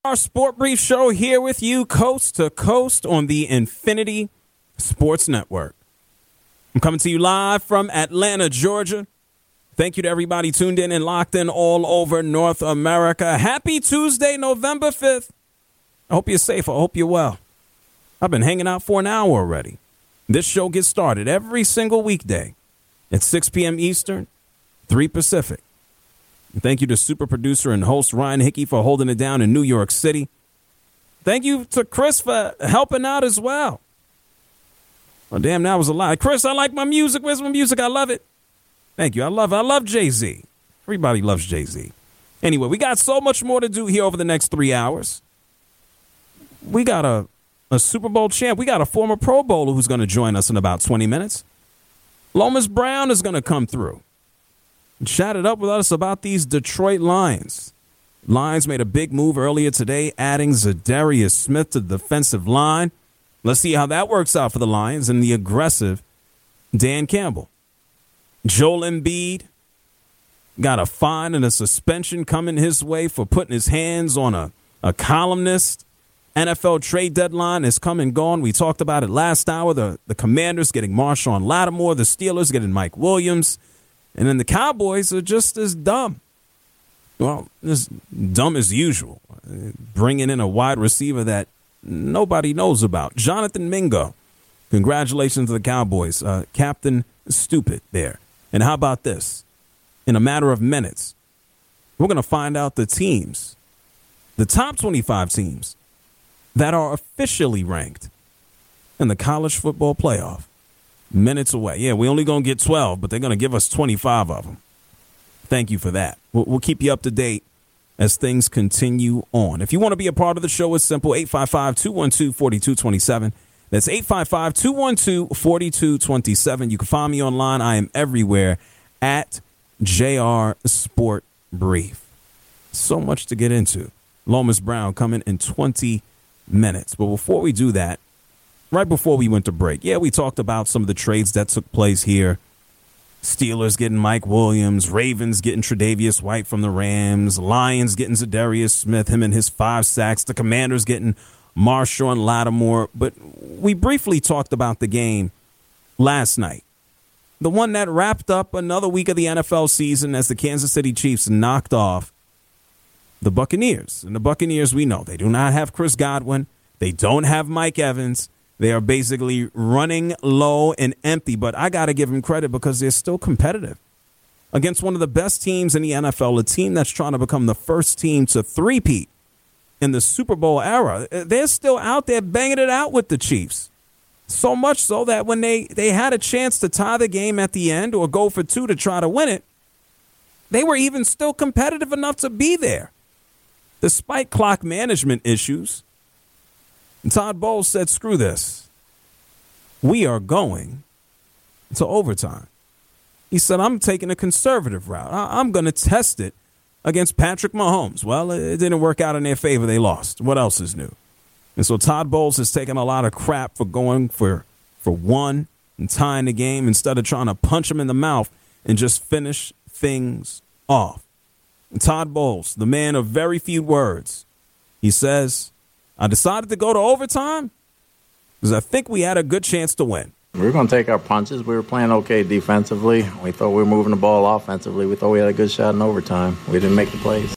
Our Sport Brief Show here with you coast to coast on the Infinity Sports Network. I'm coming to you live from Atlanta, Georgia. Thank you to everybody tuned in and locked in all over North America. Happy Tuesday, November 5th. I hope you're safe. I hope you're well. I've been hanging out for an hour already. This show gets started every single weekday at 6 p.m. Eastern, 3 Pacific. And thank you to super producer and host Ryan Hickey for holding it down in New York City. Thank you to Chris for helping out as well. Oh, damn, that was a lot. Chris, I like my music. Where's my music? I love it. Thank you. I love Jay-Z. Everybody loves Jay-Z. Anyway, we got so much more to do here over the next 3 hours. We got a Super Bowl champ. We got a former Pro Bowler who's going to join us in about 20 minutes. Lomas Brown is going to come through. Chatted up with us about these Detroit Lions. Lions made a big move earlier today, adding Zadarius Smith to the defensive line. Let's see how that works out for the Lions and the aggressive Dan Campbell. Joel Embiid got a fine and a suspension coming his way for putting his hands on a columnist. NFL trade deadline is come and gone. We talked about it last hour. The Commanders getting Marshawn Lattimore, the Steelers getting Mike Williams. And then the Cowboys are just as dumb. Well, as dumb as usual. Bringing in a wide receiver that nobody knows about. Jonathan Mingo. Congratulations to the Cowboys. Captain Stupid there. And how about this? In a matter of minutes, we're going to find out the teams, the top 25 teams that are officially ranked in the college football playoff. Minutes away. Yeah, we only going to get 12, but they're going to give us 25 of them. Thank you for that. We'll keep you up to date as things continue on. If you want to be a part of the show, it's simple. 855-212-4227. That's 855-212-4227. You can find me online. I am everywhere at JR Sport Brief. So much to get into. Lomas Brown coming in 20 minutes. But before we do that, right before we went to break, we talked about some of the trades that took place here. Steelers getting Mike Williams, Ravens getting Tre'Davious White from the Rams, Lions getting Zadarius Smith, him and his 5 sacks, the Commanders getting Marshawn Lattimore. But we briefly talked about the game last night, the one that wrapped up another week of the NFL season as the Kansas City Chiefs knocked off the Buccaneers. And the Buccaneers, we know, they do not have Chris Godwin. They don't have Mike Evans. They are basically running low and empty, but I got to give them credit because they're still competitive against one of the best teams in the NFL, a team that's trying to become the first team to three-peat in the Super Bowl era. They're still out there banging it out with the Chiefs. So much so that when they had a chance to tie the game at the end or go for 2 to try to win it, they were even still competitive enough to be there. Despite clock management issues, Todd Bowles said, screw this. We are going to overtime. He said, I'm taking a conservative route. I'm going to test it against Patrick Mahomes. Well, it didn't work out in their favor. They lost. What else is new? And so Todd Bowles has taken a lot of crap for going for one and tying the game instead of trying to punch him in the mouth and just finish things off. And Todd Bowles, the man of very few words, he says, I decided to go to overtime because I think we had a good chance to win. We were going to take our punches. We were playing okay defensively. We thought we were moving the ball offensively. We thought we had a good shot in overtime. We didn't make the plays.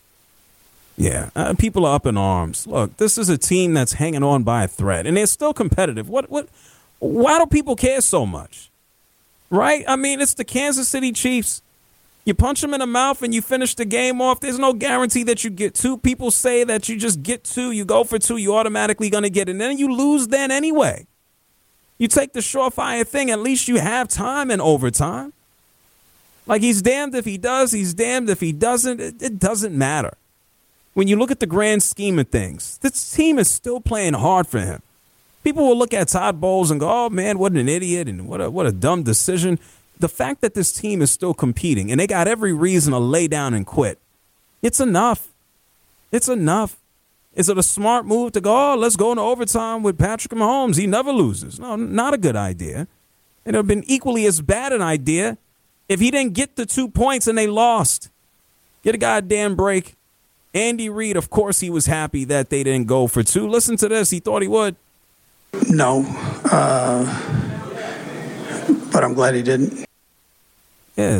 Yeah, people are up in arms. Look, this is a team that's hanging on by a thread, and they're still competitive. Why do people care so much? Right? I mean, it's the Kansas City Chiefs. You punch them in the mouth and you finish the game off. There's no guarantee that you get 2. People say that you just get 2. You go for 2. You're automatically going to get it. And then you lose then anyway. You take the surefire thing. At least you have time in overtime. Like, he's damned if he does. He's damned if he doesn't. It doesn't matter. When you look at the grand scheme of things, this team is still playing hard for him. People will look at Todd Bowles and go, oh, man, what an idiot and what a dumb decision. The fact that this team is still competing and they got every reason to lay down and quit, it's enough. It's enough. Is it a smart move to go, oh, let's go into overtime with Patrick Mahomes? He never loses. No, not a good idea. It would have been equally as bad an idea if he didn't get the 2 points and they lost. Get a goddamn break. Andy Reid, of course, he was happy that they didn't go for 2. Listen to this. He thought he would. No, but I'm glad he didn't. Yeah.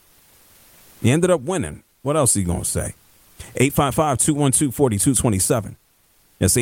He ended up winning. What else is he going to say? 855-212-4227. That's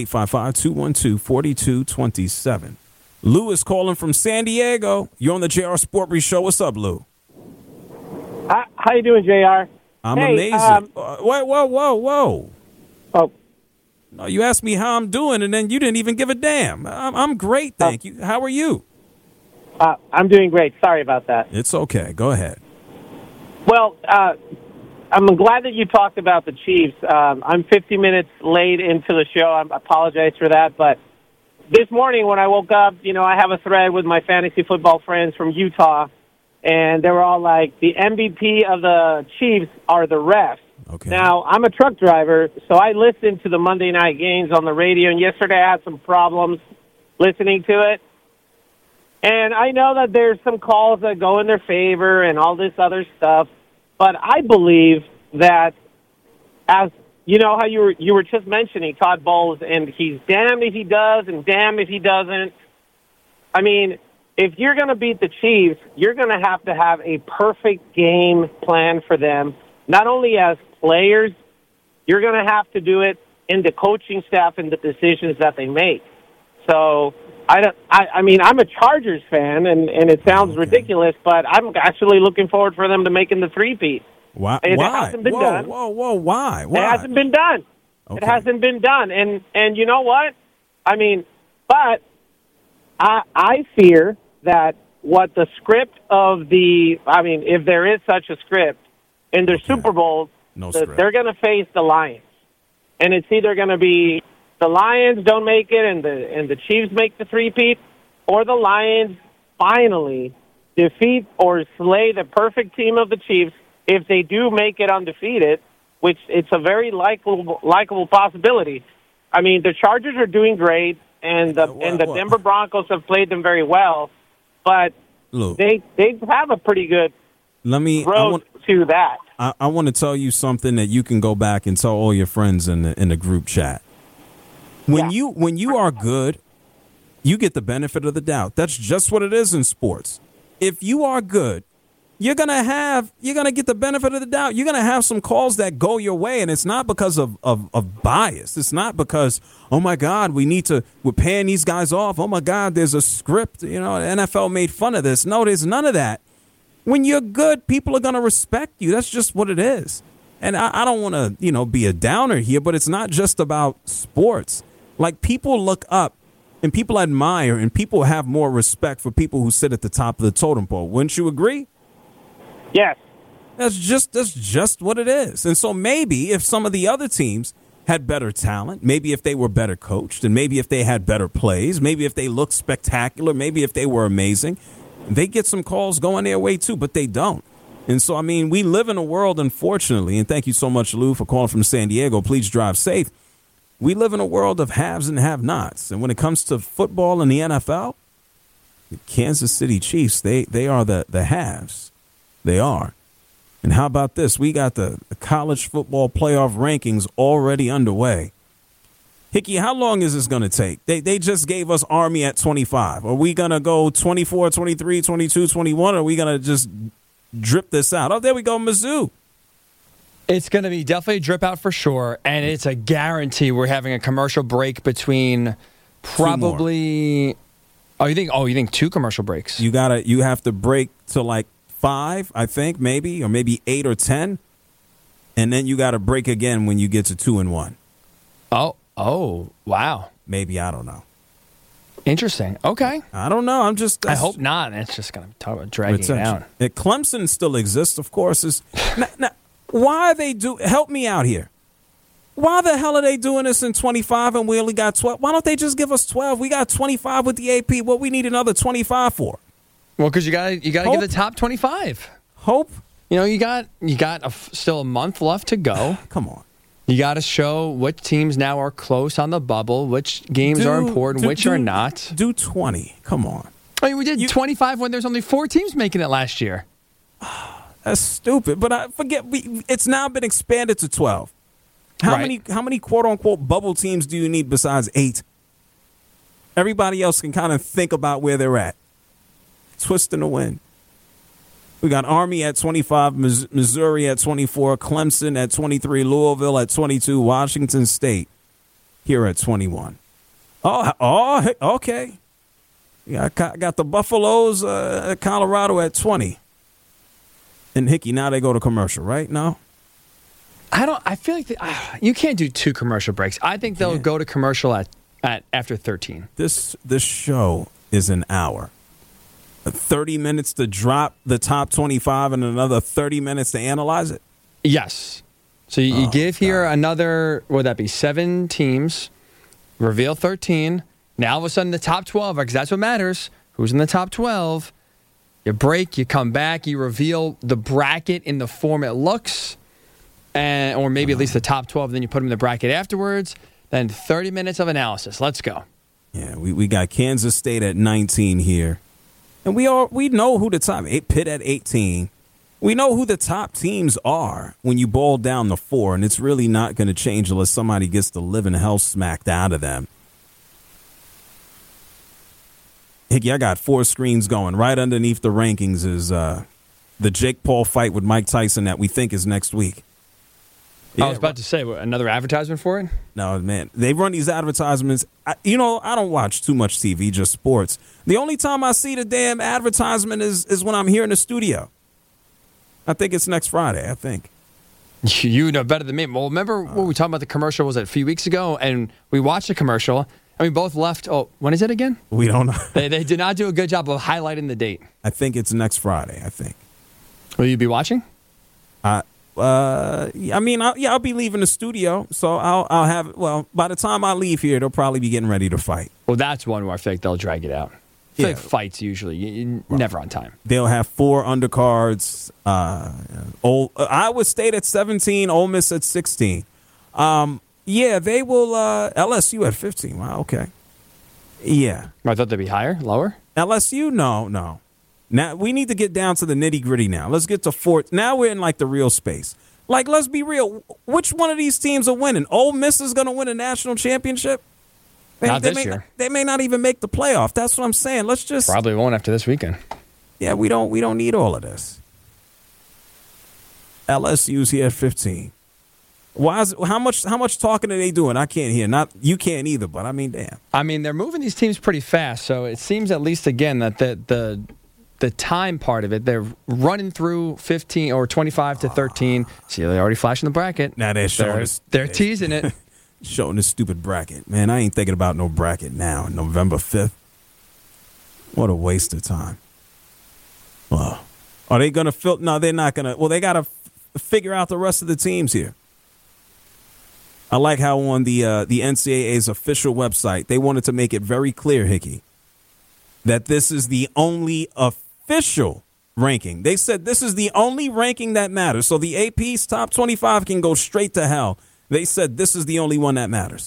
855-212-4227. Lou is calling from San Diego. You're on the JR Sport Brief Show. What's up, Lou? How you doing, JR? I'm amazing. Whoa. Oh. No, you asked me how I'm doing, and then you didn't even give a damn. I'm great, thank you. How are you? I'm doing great. Sorry about that. It's okay. Go ahead. Well, I'm glad that you talked about the Chiefs. I'm 50 minutes late into the show. I apologize for that, but this morning when I woke up, I have a thread with my fantasy football friends from Utah, and they were all like, the MVP of the Chiefs are the refs. Okay. Now, I'm a truck driver, so I listen to the Monday night games on the radio, and yesterday I had some problems listening to it. And I know that there's some calls that go in their favor and all this other stuff, but I believe that, as you know how you were just mentioning Todd Bowles, and he's damned if he does and damned if he doesn't. I mean, if you're going to beat the Chiefs, you're going to have a perfect game plan for them, not only as players, you're going to have to do it in the coaching staff and the decisions that they make. So, I mean, I'm a Chargers fan, and it sounds ridiculous, but I'm actually looking forward for them to making the three-peat. Why? It hasn't been done. Whoa, why? It hasn't been done. Okay. It hasn't been done. And you know what? I mean, but I fear that what the script of if there is such a script, in their Super Bowl, they're going to face the Lions. And it's either going to be the Lions don't make it and the Chiefs make the three-peat, or the Lions finally defeat or slay the perfect team of the Chiefs if they do make it undefeated, which it's a very likable possibility. I mean, the Chargers are doing great, and the Denver Broncos have played them very well, but they have a pretty good road to that. I want to tell you something that you can go back and tell all your friends in the group chat. When you are good, you get the benefit of the doubt. That's just what it is in sports. If you are good, you're gonna get the benefit of the doubt. You're gonna have some calls that go your way, and it's not because of bias. It's not because, oh my God, we're paying these guys off. Oh my God, there's a script. The NFL made fun of this. No, there's none of that. When you're good, people are gonna respect you. That's just what it is. And I don't want to, be a downer here, but it's not just about sports. Like, people look up and people admire and people have more respect for people who sit at the top of the totem pole. Wouldn't you agree? Yes. That's just what it is. And so maybe if some of the other teams had better talent, maybe if they were better coached, and maybe if they had better plays, maybe if they looked spectacular, maybe if they were amazing, they get some calls going their way too, but they don't. And so, I mean, we live in a world, unfortunately, and thank you so much, Lou, for calling from San Diego. Please drive safe. We live in a world of haves and have-nots. And when it comes to football in the NFL, the Kansas City Chiefs, they are the haves. They are. And how about this? We got the college football playoff rankings already underway. Hickey, how long is this going to take? They just gave us Army at 25. Are we going to go 24, 23, 22, 21? Or are we going to just drip this out? Oh, there we go, Mizzou. It's going to be definitely a drip out for sure, and it's a guarantee we're having a commercial break between probably. You think 2 commercial breaks? You have to break to like 5, I think, maybe, or maybe 8 or 10, and then you got to break again when you get to 2 and 1. Oh, wow. Maybe, I don't know. Interesting. Okay. I don't know. I hope not. It's just going to talk about dragging it down. Clemson still exists, of course. Now, why are they help me out here? Why the hell are they doing this in 25 and we only got 12? Why don't they just give us 12? We got 25 with the AP. What we need another 25 for? Well, because you got to give the top 25. Hope. You got still a month left to go. Come on. You got to show which teams now are close on the bubble, which games are important, which are not. Do 20. Come on. I mean, we did 25 when there's only 4 teams making it last year. That's stupid. But I forget. It's now been expanded to 12. How many quote unquote bubble teams do you need besides 8? Everybody else can kind of think about where they're at. Twist in the wind. We got Army at 25, Missouri at 24, Clemson at 23, Louisville at 22, Washington State here at 21. Oh, okay. Yeah, I got the Buffaloes, Colorado at 20. And Hickey, now they go to commercial, right? No? I feel like you can't do 2 commercial breaks. I think they'll go to commercial at after 13. This show is an hour. 30 minutes to drop the top 25 and another 30 minutes to analyze it? Yes. So you give here another, what would that be, 7 teams, reveal 13. Now all of a sudden the top 12, because that's what matters. Who's in the top 12? You break, you come back, you reveal the bracket in the form it looks, or maybe at least the top 12, then you put them in the bracket afterwards. Then 30 minutes of analysis. Let's go. Yeah, we got Kansas State at 19 here. And we know who the top, Pitt at 18. We know who the top teams are when you boil down the 4, and it's really not going to change unless somebody gets the living hell smacked out of them. Hickey, I got 4 screens going. Right underneath the rankings is the Jake Paul fight with Mike Tyson that we think is next week. I was about to say, another advertisement for it? No, man. They run these advertisements. I don't watch too much TV, just sports. The only time I see the damn advertisement is when I'm here in the studio. I think it's next Friday, I think. You know better than me. Well, remember when we were talking about the commercial, was it a few weeks ago? And we watched the commercial, and we both left. Oh, when is it again? We don't know. They did not do a good job of highlighting the date. I think it's next Friday, I think. Will you be watching? I'll be leaving the studio, so I'll have. Well, by the time I leave here, they'll probably be getting ready to fight. Well, that's one where I feel like they'll drag it out. I feel like fights usually you're never on time. They'll have 4 undercards. Iowa State at 17, Ole Miss at 16. They will. LSU at 15. Wow, okay. Yeah, I thought they'd be higher, lower. LSU, no. Now, we need to get down to the nitty-gritty now. Let's get to 4. Now we're in, the real space. Let's be real. Which one of these teams are winning? Ole Miss is going to win a national championship? Not this year. They may not even make the playoff. That's what I'm saying. Let's just... Probably won't after this weekend. Yeah, we don't need all of this. LSU's here at 15. How much talking are they doing? I can't hear. You can't either, but I mean, damn. I mean, they're moving these teams pretty fast, so it seems at least, again, that the time part of it, they're running through 15 or 25 to 13. See, they're already flashing the bracket. Now they're showing us. They're teasing it. Showing this stupid bracket. Man, I ain't thinking about no bracket now, November 5th. What a waste of time. Well, are they going to fill? No, they're not going to. Well, they got to figure out the rest of the teams here. I like how on the NCAA's official website, they wanted to make it very clear, Hickey, that this is the only official ranking. They said this is the only ranking that matters. So the AP's top 25 can go straight to hell. They said this is the only one that matters.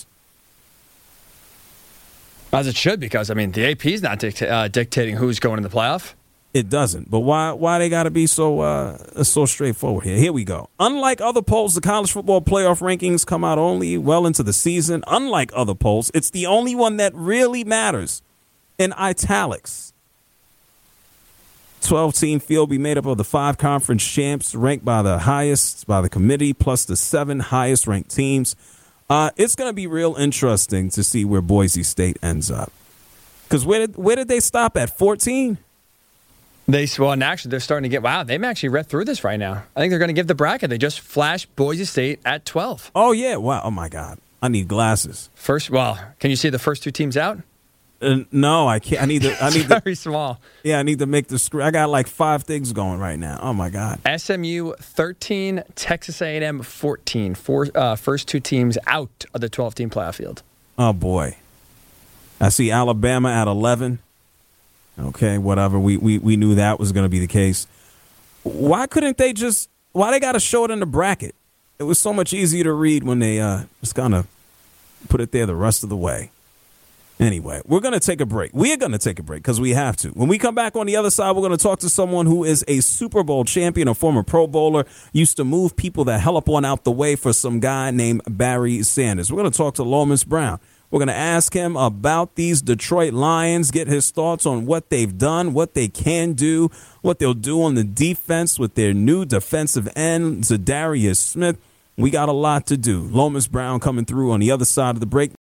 As it should, because, the AP's not dictating who's going in the playoff. It doesn't. But why they got to be so straightforward here? Here we go. Unlike other polls, the college football playoff rankings come out only well into the season. Unlike other polls, it's the only one that really matters. In italics, 12-team field will be made up of the 5 conference champs ranked by the committee plus the 7 highest ranked teams. It's going to be real interesting to see where Boise State ends up. Because where did they stop at 14? And actually they're starting to get. Wow, they may actually read through this right now. I think they're going to give the bracket. They just flashed Boise State at 12. Oh yeah, wow. Oh my God, I need glasses. Can you see the first 2 teams out? No, I can't. I need very small. Yeah, I need to make the screen. I got 5 things going right now. Oh my God. SMU 13, Texas A&M 14. First 2 teams out of the 12-team playoff field. Oh boy, I see Alabama at 11. Okay, whatever. We knew that was going to be the case. Why couldn't they why they got to show it in the bracket? It was so much easier to read when they just kind of put it there the rest of the way. Anyway, we're going to take a break. We are going to take a break because we have to. When we come back on the other side, we're going to talk to someone who is a Super Bowl champion, a former Pro Bowler, used to move people the hell up on out the way for some guy named Barry Sanders. We're going to talk to Lomas Brown. We're going to ask him about these Detroit Lions, get his thoughts on what they've done, what they can do, what they'll do on the defense with their new defensive end, Zadarius Smith. We got a lot to do. Lomas Brown coming through on the other side of the break.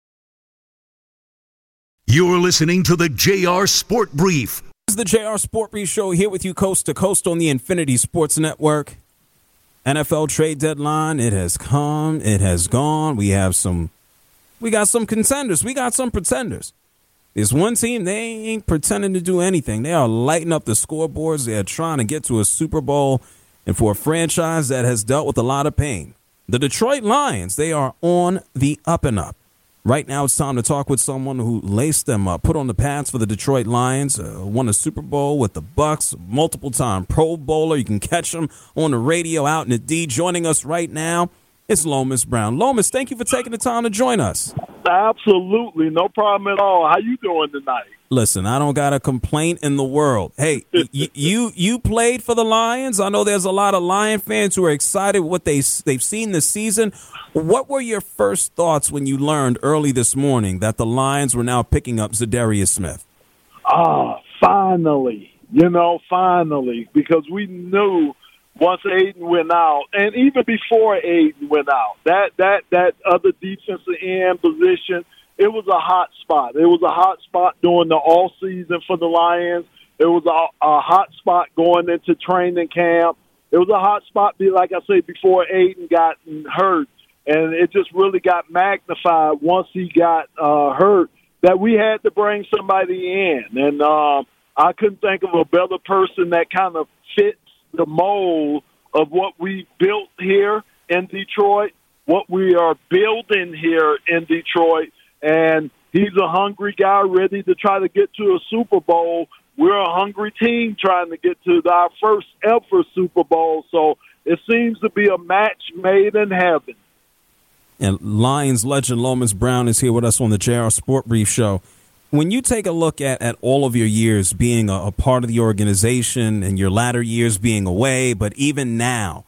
You're listening to the JR Sport Brief. This is the JR Sport Brief Show here with you coast to coast on the Infinity Sports Network. NFL trade deadline, it has come, it has gone. We got some contenders, we got some pretenders. There's one team, they ain't pretending to do anything. They are lighting up the scoreboards. They are trying to get to a Super Bowl, and for a franchise that has dealt with a lot of pain. The Detroit Lions, they are on the up and up. Right now, it's time to talk with someone who laced them up, put on the pads for the Detroit Lions, won a Super Bowl with the Bucks, multiple-time Pro Bowler. You can catch him on the radio out in the D. Joining us right now, it's Lomas Brown. Lomas, thank you for taking the time to join us. Absolutely, no problem at all. How you doing tonight? Listen, I don't got a complaint in the world. Hey, you played for the Lions. I know there's a lot of Lion fans who are excited with what they've seen this season. What were your first thoughts when you learned early this morning that the Lions were now picking up Zadarius Smith? Finally, because we knew once Aiden went out, and even before Aiden went out, that other defensive end position, it was a hot spot. It was a hot spot during the off season for the Lions. It was a hot spot going into training camp. It was a hot spot, like I said, before Aiden got hurt. And it just really got magnified once he got hurt that we had to bring somebody in. And I couldn't think of a better person that kind of fits the mold of what we built here in Detroit, what we are building here in Detroit. And he's a hungry guy ready to try to get to a Super Bowl. We're a hungry team trying to get to our first ever Super Bowl. So it seems to be a match made in heaven. And Lions legend Lomas Brown is here with us on the JR Sport Brief Show. When you take a look at all of your years being a part of the organization and your latter years being away, but even now,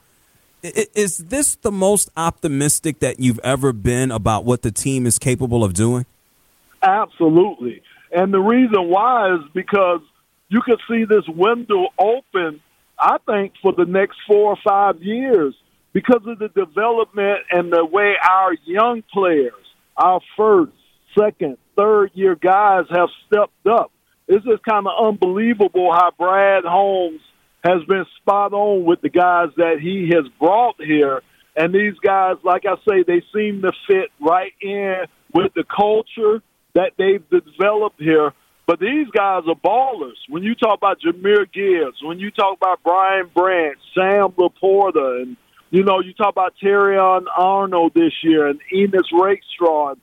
is this the most optimistic that you've ever been about what the team is capable of doing? Absolutely. And the reason why is because you can see this window open, I think, for the next 4 or 5 years because of the development and the way our young players, our first, second, third-year guys have stepped up. It's just kind of unbelievable how Brad Holmes has been spot on with the guys that he has brought here. And these guys, like I say, they seem to fit right in with the culture that they've developed here. But these guys are ballers. When you talk about Jahmyr Gibbs, when you talk about Brian Branch, Sam Laporta, and, you talk about Terrion Arnold this year and Enos Rakestraw,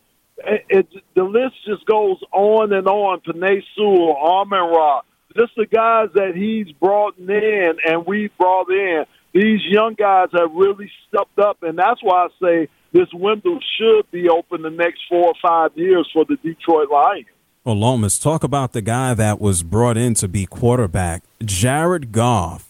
the list just goes on and on. Panay Sewell, Amon Ra, just the guys that he's brought in and we brought in. These young guys have really stepped up, and that's why I say this window should be open the next 4 or 5 years for the Detroit Lions. Well, Lomas, talk about the guy that was brought in to be quarterback, Jared Goff.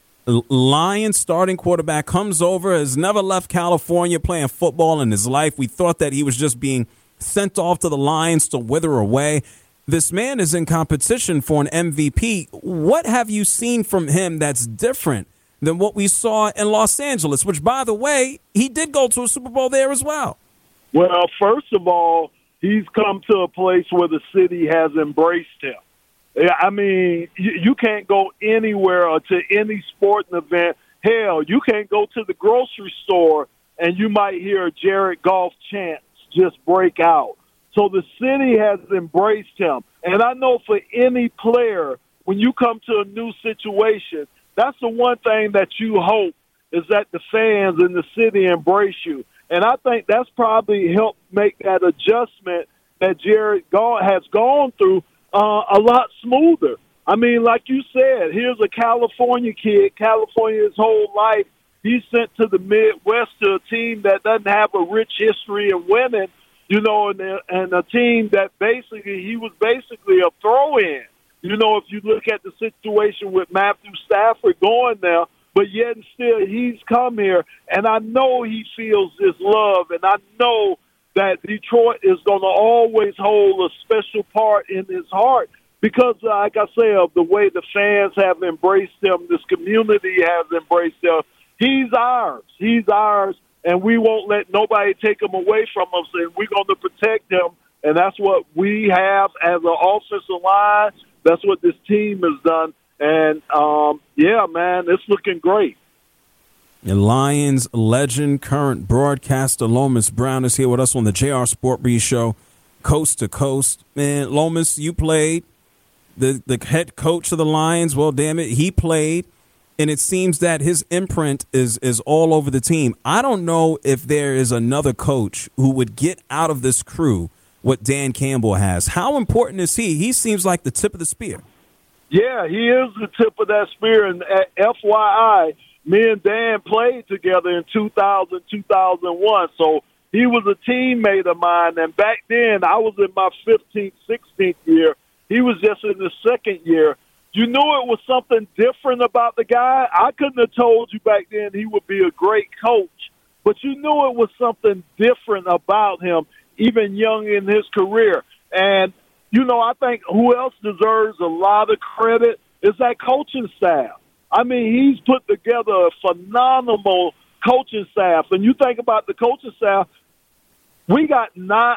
Lions starting quarterback, comes over, has never left California playing football in his life. We thought that he was just being sent off to the Lions to wither away. This man is in competition for an MVP. What have you seen from him that's different than what we saw in Los Angeles, which, by the way, he did go to a Super Bowl there as well? Well, first of all, he's come to a place where the city has embraced him. I mean, you can't go anywhere or to any sporting event. Hell, you can't go to the grocery store and you might hear a Jared Goff chant just break out. So the city has embraced him. And I know for any player, when you come to a new situation, that's the one thing that you hope is that the fans in the city embrace you. And I think that's probably helped make that adjustment that Jared has gone through a lot smoother. I mean, like you said, here's a California kid, California his whole life. He's sent to the Midwest to a team that doesn't have a rich history of winning. and a team that he was basically a throw-in. If you look at the situation with Matthew Stafford going there, but yet and still he's come here, and I know he feels this love, and I know that Detroit is going to always hold a special part in his heart because, like I say, of the way the fans have embraced him, this community has embraced him. He's ours. He's ours, and we won't let nobody take him away from us, and we're going to protect him, and that's what we have as an offensive line. That's what this team has done. And, yeah, man, it's looking great. The Lions legend, current broadcaster Lomas Brown is here with us on the JR Sport Brief Show, coast to coast. Man, Lomas, you played. The head coach of the Lions, well, damn it, he played. And it seems that his imprint is all over the team. I don't know if there is another coach who would get out of this crew what Dan Campbell has. How important is he? He seems like the tip of the spear. Yeah, he is the tip of that spear. And FYI, me and Dan played together in 2000, 2001. So he was a teammate of mine. And back then, I was in my 15th, 16th year. He was just in the second year. You knew it was something different about the guy. I couldn't have told you back then he would be a great coach. But you knew it was something different about him, even young in his career. And, I think who else deserves a lot of credit is that coaching staff. I mean, he's put together a phenomenal coaching staff. And you think about the coaching staff, we got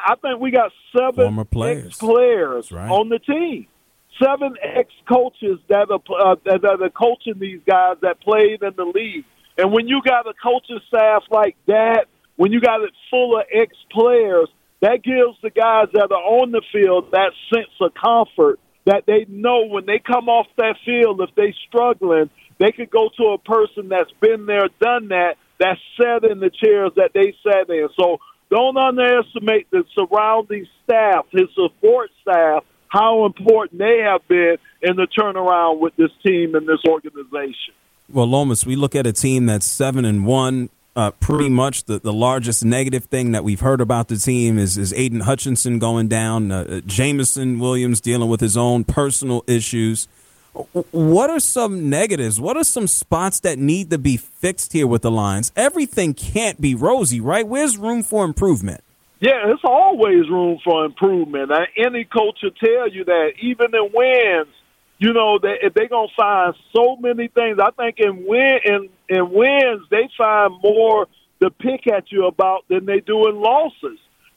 7 ex-players right on the team. 7 ex-coaches that are coaching these guys that played in the league. And when you got a coaching staff like that, when you got it full of ex-players, that gives the guys that are on the field that sense of comfort that they know when they come off that field, if they're struggling, they could go to a person that's been there, done that, that's sat in the chairs that they sat in. So don't underestimate the surrounding staff, his support staff, how important they have been in the turnaround with this team and this organization. Well, Lomas, we look at a team that's 7-1. Pretty much the largest negative thing that we've heard about the team is Aiden Hutchinson going down, Jameson Williams dealing with his own personal issues. What are some negatives? What are some spots that need to be fixed here with the Lions? Everything can't be rosy, right? Where's room for improvement? Yeah, there's always room for improvement. Any coach will tell you that, even in wins, they're going to find so many things. I think in wins, they find more to pick at you about than they do in losses.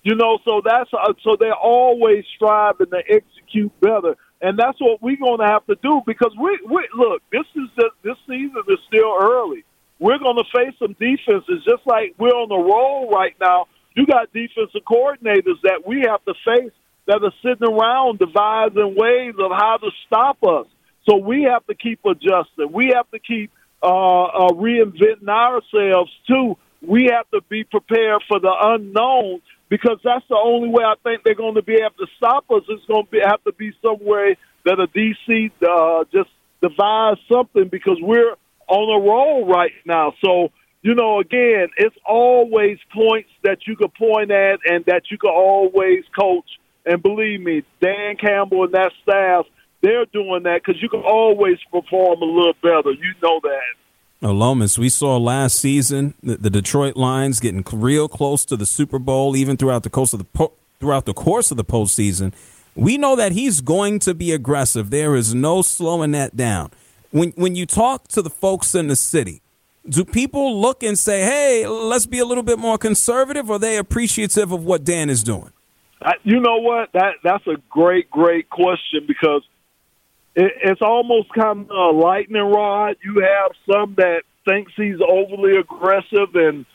So they're always striving to execute better. And that's what we're going to have to do because we look, this season is still early. We're going to face some defenses just like we're on the roll right now. You got defensive coordinators that we have to face that are sitting around devising ways of how to stop us. So we have to keep adjusting. We have to keep reinventing ourselves, too. We have to be prepared for the unknown because that's the only way I think they're going to be able to stop us. It's going to have to be some way that a DC just devise something because we're on a roll right now. So, again, it's always points that you could point at and that you could always coach. And believe me, Dan Campbell and that staff, they're doing that because you can always perform a little better. You know that. Lomas, we saw last season the Detroit Lions getting real close to the Super Bowl, even throughout the course of the postseason. We know that he's going to be aggressive. There is no slowing that down. When you talk to the folks in the city, do people look and say, hey, let's be a little bit more conservative, or are they appreciative of what Dan is doing? You know what? That's a great question because it's almost kind of a lightning rod. You have some that thinks he's overly aggressive, and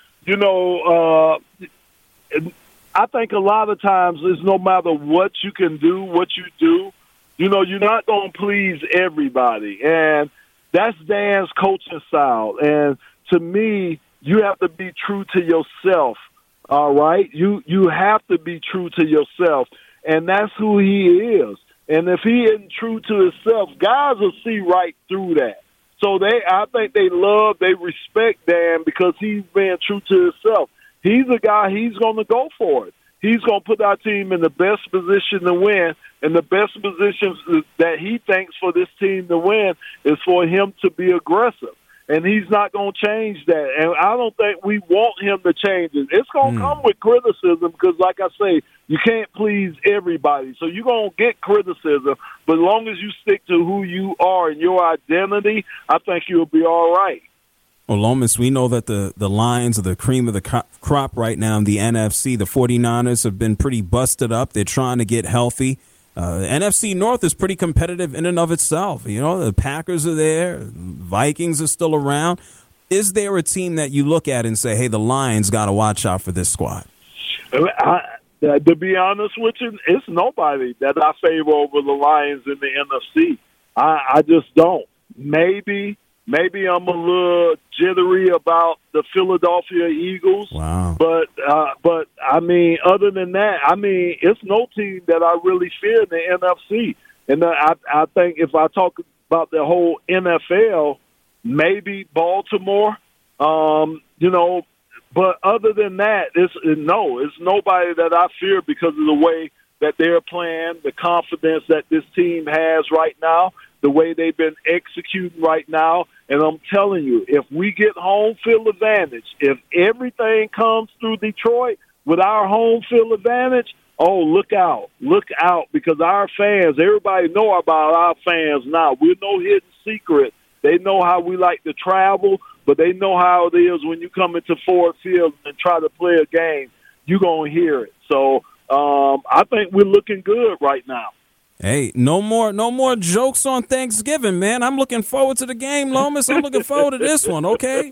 I think a lot of times it's no matter what you can do, what you do, you're not going to please everybody, and that's Dan's coaching style. And to me, you have to be true to yourself. All right, you have to be true to yourself, and that's who he is. And if he isn't true to himself, guys will see right through that. So I think they respect Dan because he's being true to himself. He's a guy, he's going to go for it. he's going to put our team in the best position to win, and the best positions that he thinks for this team to win is for him to be aggressive. And he's not going to change that. And I don't think we want him to change it. It's going to come with criticism because, like I say, you can't please everybody. So you're going to get criticism. But as long as you stick to who you are and your identity, I think you'll be all right. Well, Lomas, we know that the Lions are the cream of the crop right now in the NFC. The 49ers have been pretty busted up. They're trying to get healthy. The NFC North is pretty competitive in and of itself. You know, the Packers are there. Vikings are still around. Is there a team that you look at and say, hey, the Lions got to watch out for this squad? To be honest with you, it's nobody that I favor over the Lions in the NFC. I just don't. Maybe I'm a little jittery about the Philadelphia Eagles. Wow. But I mean, other than that, I mean, it's no team that I really fear in the NFC. And I think if I talk about the whole NFL, maybe Baltimore, you know. But other than that, it's nobody that I fear because of the way that they're playing, the confidence that this team has right now, the way they've been executing right now. And I'm telling you, if we get home field advantage, if everything comes through Detroit with our home field advantage, oh, look out, because our fans, everybody know about our fans now. We're no hidden secret. They know how we like to travel, but they know how it is when you come into Ford Field and try to play a game. You're going to hear it. So I think we're looking good right now. Hey, no more jokes on Thanksgiving, man. I'm looking forward to the game, Lomas. I'm looking forward to this one, okay?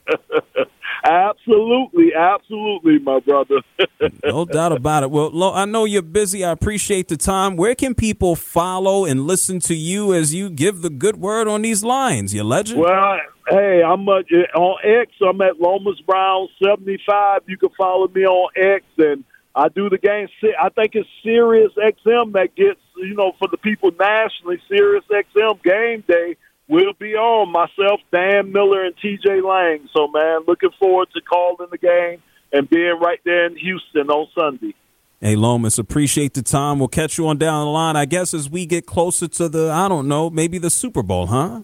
Absolutely, my brother. No doubt about it. Well, I know you're busy. I appreciate the time. Where can people follow and listen to you as you give the good word on these lines? You legend? Well, hey, I'm on X. I'm at Lomas Brown 75. You can follow me on X, and I do the game. I think it's Sirius XM that gets, you know, for the people nationally, Sirius XM Game Day will be on. Myself, Dan Miller, and TJ Lang. So, man, looking forward to calling the game and being right there in Houston on Sunday. Hey, Lomas, appreciate the time. We'll catch you on down the line, I guess, as we get closer to the, I don't know, maybe the Super Bowl, huh?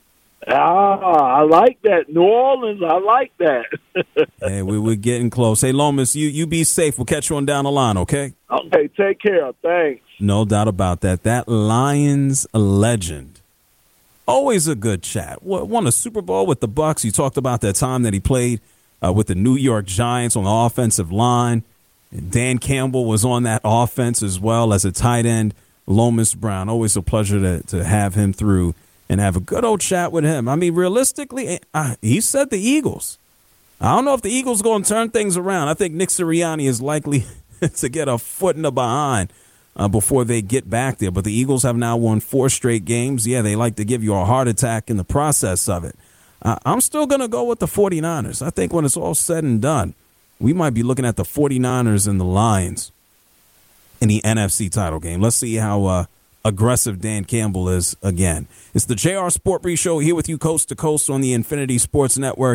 I like that. New Orleans, I like that. Hey, we're getting close. Hey, Lomas, you be safe. We'll catch you on down the line, okay? Okay, take care. Thanks. No doubt about that. That Lions legend. Always a good chat. Won a Super Bowl with the Bucs. You talked about that time that he played with the New York Giants on the offensive line. And Dan Campbell was on that offense as well as a tight end. Lomas Brown. Always a pleasure to have him through and have a good old chat with him. I mean, realistically, he said the Eagles. I don't know if the Eagles are going to turn things around. I think Nick Sirianni is likely to get a foot in the behind before they get back there. But the Eagles have now won 4 straight games. Yeah, they like to give you a heart attack in the process of it. I'm still going to go with the 49ers. I think when it's all said and done, we might be looking at the 49ers and the Lions in the NFC title game. Let's see how aggressive Dan Campbell is again. It's the JR Sport Brief Show here with you coast to coast on the Infinity Sports Network.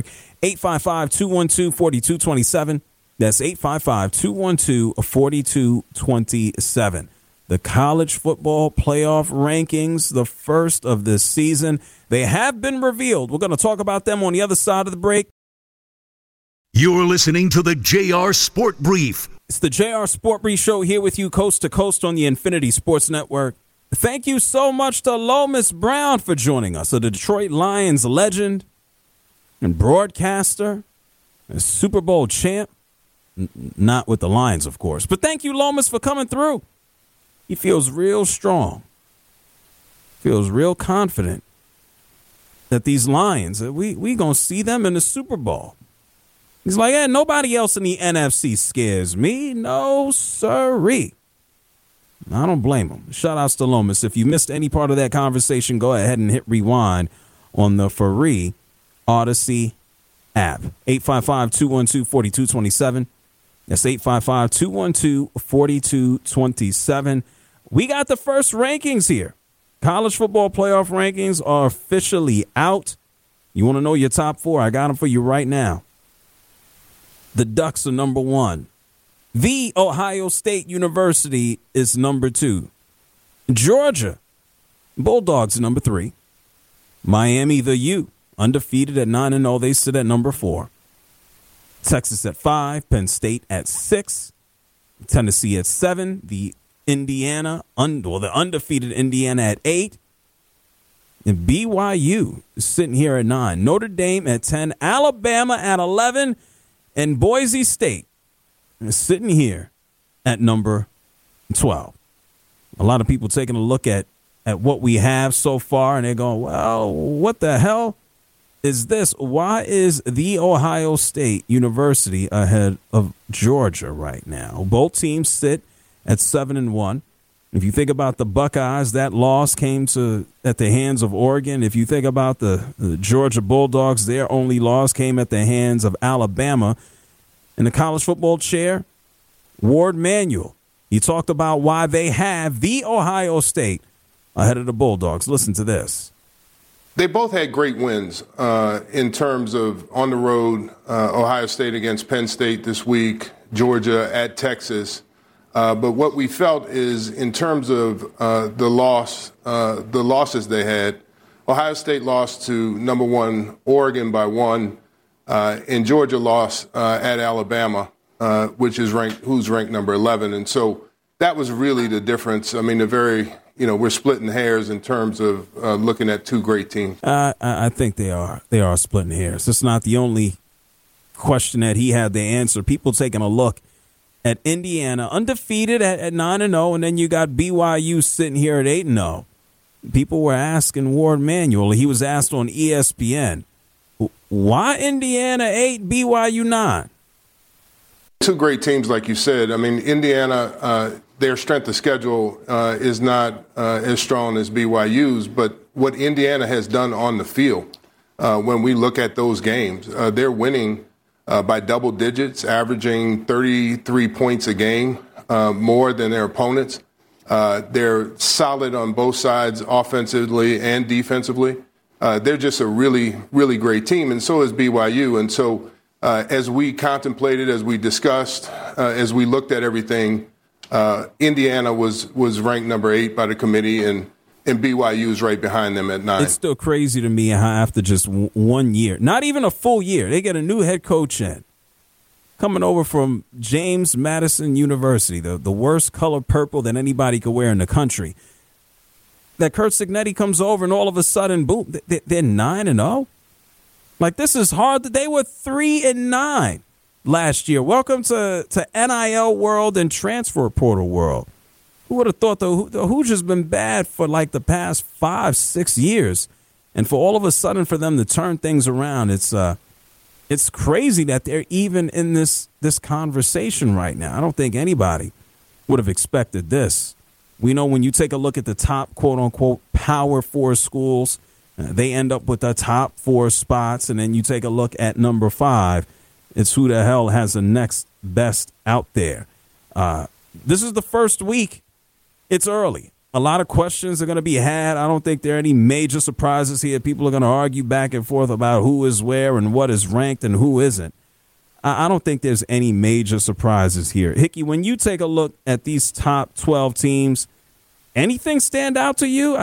855-212-4227. That's 855-212-4227. The college football playoff rankings, the first of this season. They have been revealed. We're going to talk about them on the other side of the break. You're listening to the JR Sport Brief. It's the JR Sport Brief Show here with you coast to coast on the Infinity Sports Network. Thank you so much to Lomas Brown for joining us, a Detroit Lions legend and broadcaster, a Super Bowl champ. Not with the Lions, of course. But thank you, Lomas, for coming through. He feels real strong, feels real confident that these Lions, we going to see them in the Super Bowl. He's like, hey, nobody else in the NFC scares me. No, sirree. I don't blame him. Shout outs to Lomas. If you missed any part of that conversation, go ahead and hit rewind on the free Odyssey app. 855-212-4227. That's 855-212-4227. We got the first rankings here. College football playoff rankings are officially out. You want to know your top 4? I got them for you right now. The Ducks are number 1. The Ohio State University is number 2. Georgia Bulldogs number 3. Miami, the U, undefeated at 9-0. They sit at number 4. Texas at 5. Penn State at 6. Tennessee at 7. The undefeated Indiana at 8. And BYU is sitting here at 9. Notre Dame at 10. Alabama at 11. And Boise State is sitting here at number 12. A lot of people taking a look at what we have so far, and they're going, well, what the hell is this? Why is the Ohio State University ahead of Georgia right now? Both teams sit at 7-1. If you think about the Buckeyes, that loss came at the hands of Oregon. If you think about the Georgia Bulldogs, their only loss came at the hands of Alabama. In the college football chair, Ward Manuel, he talked about why they have the Ohio State ahead of the Bulldogs. Listen to this. They both had great wins in terms of on the road, Ohio State against Penn State this week, Georgia at Texas. But what we felt is in terms of the losses they had, Ohio State lost to number 1 Oregon by 1, and Georgia lost at Alabama, who's ranked number 11. And so that was really the difference. I mean, we're splitting hairs in terms of looking at two great teams. I think they are. They are splitting hairs. It's not the only question that he had to answer. People taking a look at Indiana, undefeated at 9-0, and then you got BYU sitting here at 8-0. People were asking Ward Manuel. He was asked on ESPN, why Indiana 8, BYU 9? Two great teams, like you said. I mean, Indiana, their strength of schedule is not as strong as BYU's, but what Indiana has done on the field, when we look at those games, they're winning by double digits, averaging 33 points a game, more than their opponents. They're solid on both sides, offensively and defensively. They're just a really, really great team, and so is BYU. And so as we contemplated, as we discussed, as we looked at everything, Indiana was ranked number 8 by the committee, and BYU is right behind them at 9. It's still crazy to me how after just 1 year, not even a full year, they get a new head coach in, coming over from James Madison University, the worst color purple that anybody could wear in the country. That Curt Cignetti comes over, and all of a sudden, boom, they're 9-0. Like, this is hard. They were 3-9 last year. Welcome to NIL world and transfer portal world. Who would have thought the Hoosiers been bad for like the past 5-6 years, and for all of a sudden for them to turn things around, it's crazy that they're even in this conversation right now. I don't think anybody would have expected this. We know when you take a look at the top quote unquote Power 4 schools, they end up with the top 4 spots, and then you take a look at number 5. It's who the hell has the next best out there. This is the first week. It's early. A lot of questions are going to be had. I don't think there are any major surprises here. People are going to argue back and forth about who is where and what is ranked and who isn't. I don't think there's any major surprises here. Hickey, when you take a look at these top 12 teams, anything stand out to you?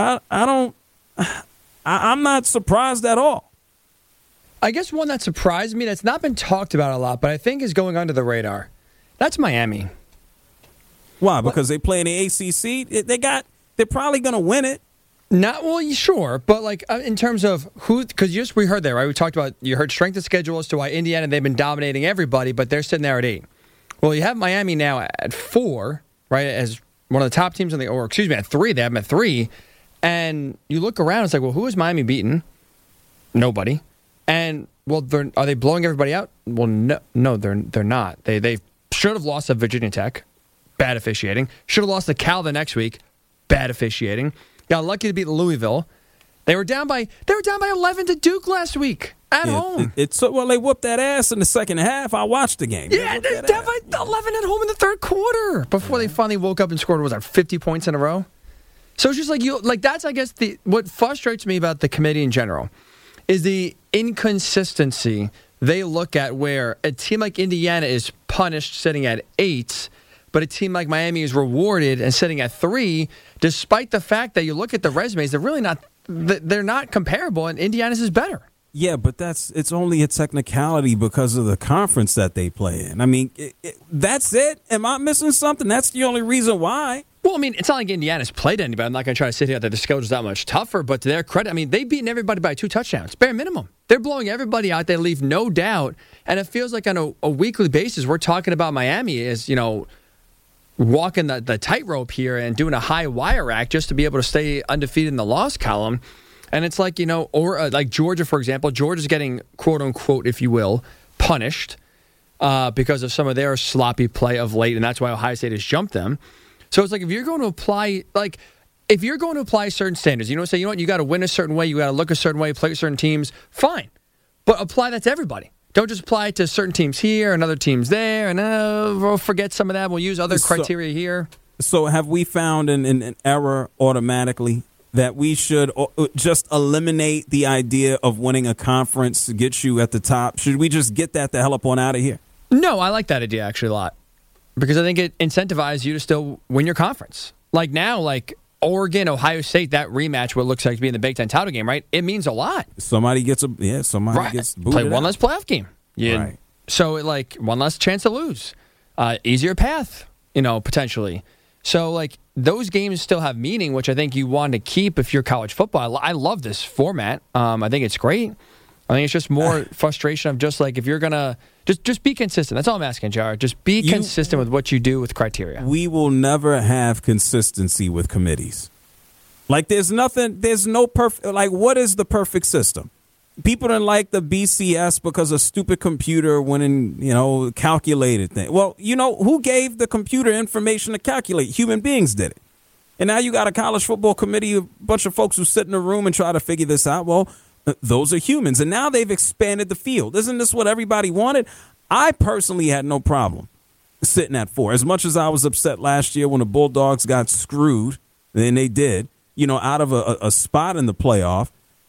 I'm not surprised at all. I guess one that surprised me that's not been talked about a lot, but I think is going under the radar. That's Miami. Why? Because they play in the ACC? They're probably going to win it. Sure, but like in terms of who, because we heard there, right? We talked about, you heard strength of schedule as to why Indiana, they've been dominating everybody, but they're sitting there at 8. Well, you have Miami now at 4, right, as one of the top teams at 3. They have them at 3, and you look around, it's like, well, who is Miami beating? Nobody. And well, are they blowing everybody out? Well, no, they're not. They should have lost to Virginia Tech. Bad officiating. Should have lost to Cal the next week. Bad officiating. Got lucky to beat Louisville. They were down by 11 to Duke last week at home. They whooped that ass in the second half. I watched the game. Yeah, they're down by 11 at home in the third quarter before they finally woke up and scored 50 points in a row. So it's just that's I guess what frustrates me about the committee in general is the inconsistency they look at, where a team like Indiana is punished sitting at 8, but a team like Miami is rewarded and sitting at 3, despite the fact that you look at the resumes, they're not comparable, and Indiana's is better. Yeah, but it's only a technicality because of the conference that they play in. I mean, that's it? Am I missing something? That's the only reason why. Well, I mean, it's not like Indiana's played anybody. I'm not going to try to sit here that the schedule's that much tougher, but to their credit, I mean, they've beaten everybody by 2 touchdowns, bare minimum. They're blowing everybody out. They leave no doubt, and it feels like on a weekly basis, we're talking about Miami as, walking the tightrope here and doing a high wire act just to be able to stay undefeated in the loss column. And it's like, or like Georgia, for example. Georgia's getting, quote unquote, if you will, punished because of some of their sloppy play of late, and that's why Ohio State has jumped them. So it's like if you're going to apply certain standards, say, you got to win a certain way, you got to look a certain way, play certain teams, fine. But apply that to everybody. Don't just apply it to certain teams here and other teams there, and we'll forget some of that. We'll use other criteria here. So have we found an error automatically that we should just eliminate the idea of winning a conference to get you at the top? Should we just get that the hell up on out of here? No, I like that idea actually a lot because I think it incentivizes you to still win your conference. Like now, like Oregon, Ohio State, that rematch, what looks like to be in the Big Ten title game, right? It means a lot. Somebody gets gets booted play one out. less playoff game. Yeah. Right. So one less chance to lose. Easier path, potentially. So, those games still have meaning, which I think you want to keep if you're college football. I love this format. I think it's great. I think it's just more frustration of just, if you're going to just be consistent. That's all I'm asking, Jared. Just be consistent with what you do with criteria. We will never have consistency with committees. There's no perfect, what is the perfect system? People didn't like the BCS because a stupid computer went and, calculated things. Well, who gave the computer information to calculate? Human beings did it. And now you got a college football committee, a bunch of folks who sit in a room and try to figure this out. Well, those are humans. And now they've expanded the field. Isn't this what everybody wanted? I personally had no problem sitting at 4. As much as I was upset last year when the Bulldogs got screwed, and they did, out of a spot in the playoff.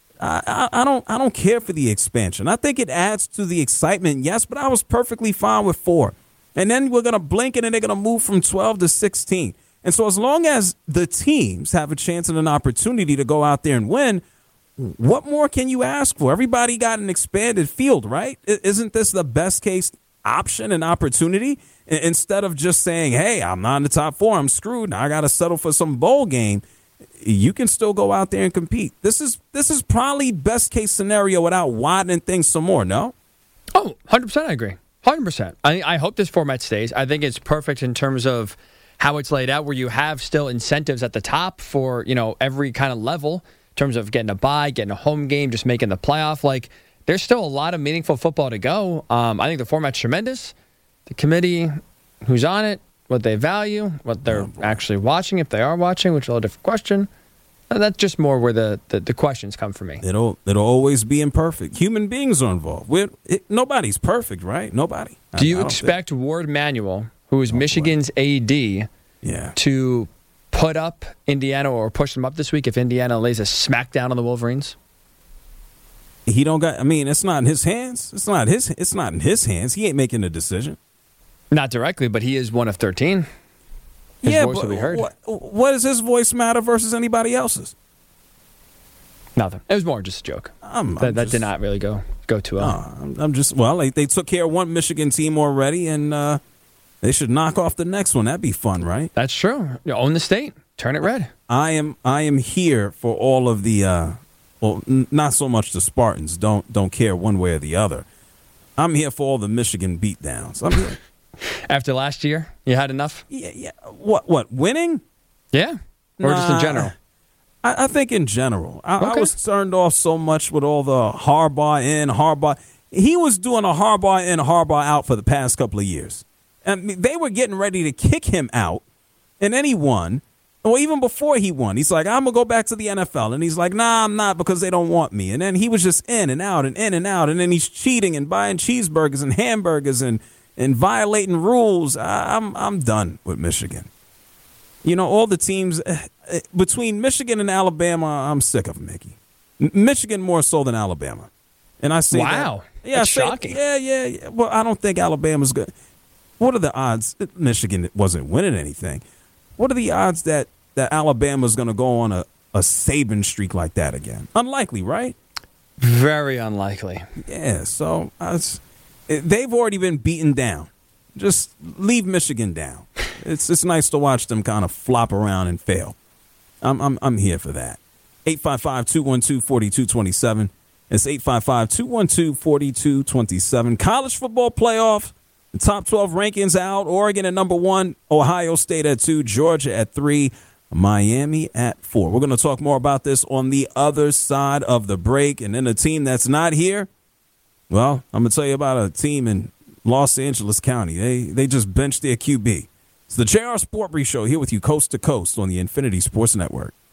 I don't care for the expansion. I think it adds to the excitement, yes, but I was perfectly fine with 4. And then we're going to blink it and they're going to move from 12 to 16. And so as long as the teams have a chance and an opportunity to go out there and win, what more can you ask for? Everybody got an expanded field, right? Isn't this the best case option and opportunity? Instead of just saying, hey, I'm not in the top 4, I'm screwed, now I got to settle for some bowl game. You can still go out there and compete. This is probably best case scenario without widening things some more, no? Oh, 100% I agree. 100%. I hope this format stays. I think it's perfect in terms of how it's laid out, where you have still incentives at the top for, every kind of level in terms of getting a bye, getting a home game, just making the playoff. There's still a lot of meaningful football to go. I think the format's tremendous. The committee, who's on it, what they value, what they're actually watching, if they are watching, which is a little different question. That's just more where the questions come from me. It'll always be imperfect. Human beings are involved. Nobody's perfect, right? Nobody. Do you expect Ward Manuel, who is Michigan's AD, to put up Indiana or push them up this week if Indiana lays a smackdown on the Wolverines? He don't got. I mean, it's not in his hands. It's not in his hands. He ain't making a decision. Not directly, but he is one of 13. His voice will be heard. What does his voice matter versus anybody else's? Nothing. It was more just a joke. That did not really go too well. They took care of one Michigan team already, and they should knock off the next one. That'd be fun, right? That's true. You own the state. Turn it red. I am here for all of the. Not so much the Spartans. Don't care one way or the other. I'm here for all the Michigan beatdowns. I'm here. After last year, you had enough? Yeah. What? Winning? Yeah. Or just in general? I think in general. I was turned off so much with all the Harbaugh in, Harbaugh. He was doing a Harbaugh in, Harbaugh out for the past couple of years. And they were getting ready to kick him out, and then he won. Well, even before he won, he's like, I'm going to go back to the NFL. And he's like, nah, I'm not, because they don't want me. And then he was just in and out and in and out. And then he's cheating and buying cheeseburgers and hamburgers and violating rules. I'm done with Michigan. All the teams between Michigan and Alabama, I'm sick of Mickey. Michigan more so than Alabama. And I say wow. That. Yeah, that's shocking. Yeah. Well, I don't think Alabama's good. What are the odds? Michigan wasn't winning anything. What are the odds that Alabama's going to go on a Saban streak like that again? Unlikely, right? Very unlikely. Yeah, so they've already been beaten down. Just leave Michigan down. It's nice to watch them kind of flop around and fail. I'm here for that. 855-212-4227. It's 855-212-4227. College football playoff. The top 12 rankings out. Oregon at number 1. Ohio State at 2. Georgia at 3. Miami at 4. We're going to talk more about this on the other side of the break. And then a team that's not here, well, I'm going to tell you about a team in Los Angeles County. They just benched their QB. It's the JR Sport Brief Show here with you coast to coast on the Infinity Sports Network.